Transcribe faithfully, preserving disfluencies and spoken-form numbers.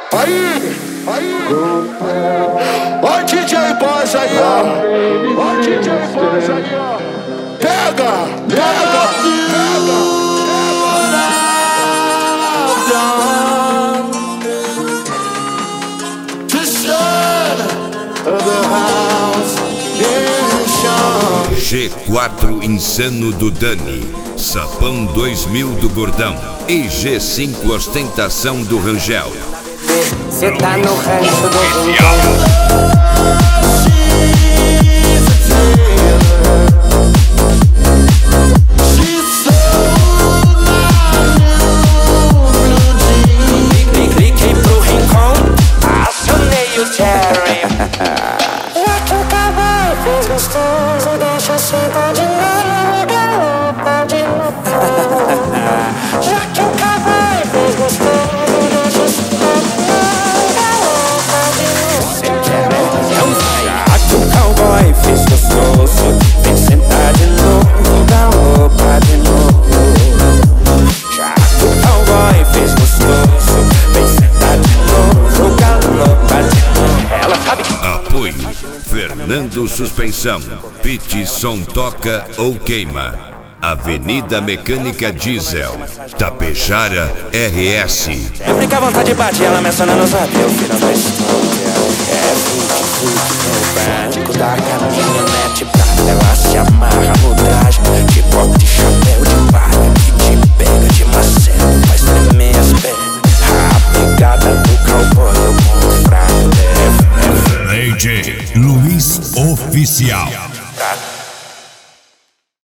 Aí, aí, ó D J Boss aí, ó. Ó D J Boss aí, ó. Pega, pega, pega, G quatro Insano do Dani, Sapão dois mil do Gordão e G cinco Ostentação do Rangel. Cê tá no rancho do Rangel. Cliquei pro rincão, acionei o Terry. Já que o cavalo fez gostoso, deixa eu sentar de novo, galopa de novo. Já que o cavalo fez gostoso, deixa eu sentar de novo, galopa de novo. Já que o cowboy fez gostoso, vem sentar de novo, galopa de novo. Já que o cowboy fez gostoso, vem sentar de novo, galopa de novo. Ela sabe que Apoio Fernando Suspensão, Pit Som Toca ou Queima, Avenida Mecânica Diesel, Tapejara R S. sempre que a vontade bate, ela menciona no zap, é o final da história. É fute, fute no banco da caminhonete prata. Ela se amarra no traje de bota e chapéu de palha, que te pega de macete, faz tremer as pernas. A pegada do cowboy, o ponto fraco dela. D J Luiz Oficial.